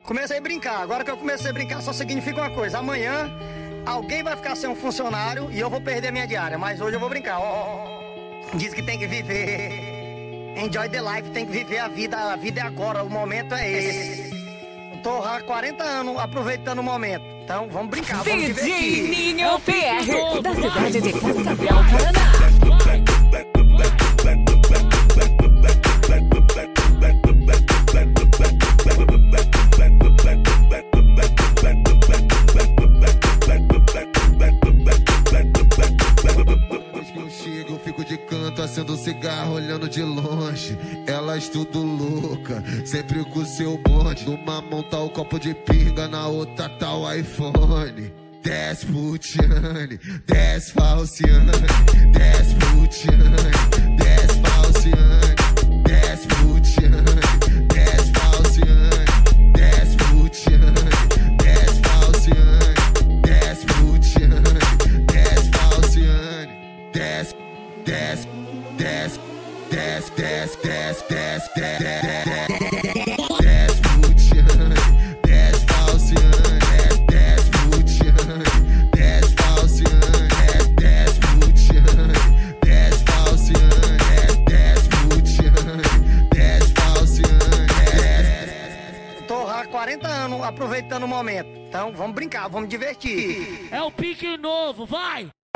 Comecei a brincar. Agora que eu comecei a brincar, só significa uma coisa. Amanhã, alguém vai ficar sem um funcionário e eu vou perder a minha diária. Mas hoje eu vou brincar. Diz que tem que viver. Enjoy the life, tem que viver a vida. A vida é agora, o momento é esse. Eu tô há 40 anos aproveitando o momento. Então, vamos brincar, vamos divertir. DJ Ninho PR, da cidade de Cascavel, Paraná. Eu fico de canto, acendo cigarro, olhando de longe. Elas tudo louca, sempre com seu bonde. Numa mão tá o copo de pinga, na outra tá o iPhone. 10 putiane, 10 falciane, 10 putiane, 10 falciane, 10 putiane, 10 falciane, 10 putiane, 10 falciane, 10 putiane, 10 falciane, 10, 10, 10, 10, 10, 10, 10, 10, 10 putiane, 10 falciane, 10 putiane, 10 falciane, 10 putiane, 10 falciane, 10 putiane, 10 falciane, 10. Tô há 40 anos aproveitando o momento. Então, vamos brincar, vamos divertir. É o pique novo, vai!